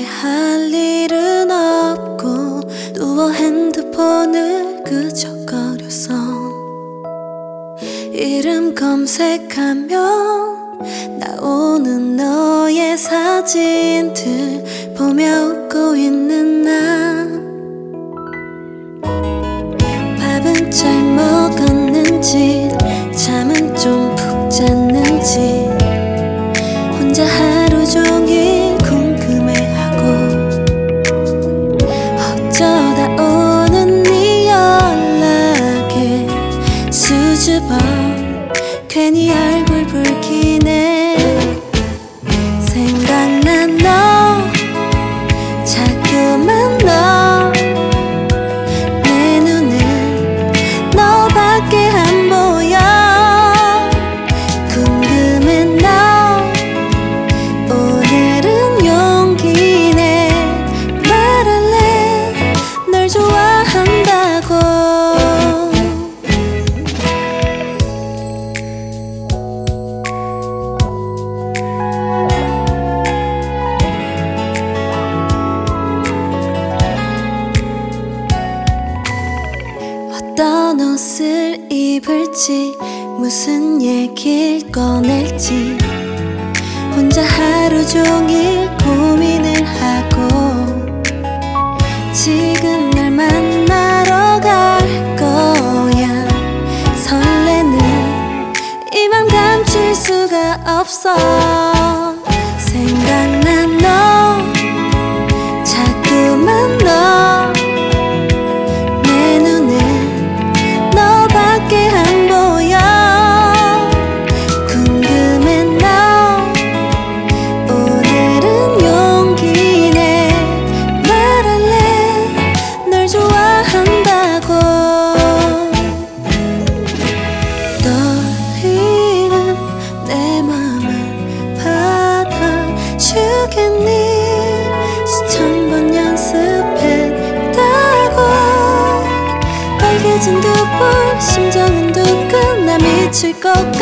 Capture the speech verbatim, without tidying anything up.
할 일은 없고 누워 핸드폰을 끄적거렸어. 이름 검색하면 나오는 너의 사진들 보며 웃고 있는 나. 밥은 잘 먹었는지 잠은 좀 푹 잤는지 혼자 하루 종일 궁금해하고 어쩌다 오는 네 연락에 수줍어 괜히 얼굴 붉히네. 생각난 너 자꾸만 너 내 눈은 너밖에 안 보여. 궁금해 너 오늘은 용기 내 말할래 널 좋아한다고. 어떤 옷을 입을지 무슨 얘기를 꺼낼지 혼자 하루 종일 고민을 하고 지금 널 만나러 갈 거야. 설레는 이 맘 감출 수가 없어. 생각난 너 자꾸만 너 내 눈은 너밖에 안 보여. 궁금해 너 오늘은 용기 내 말할래 널 좋아한다고. 떨리는 내 맘을 받아주겠니. 수천 번 연습했다고. 빨개진 두 볼 심장은 두근 나 미칠 것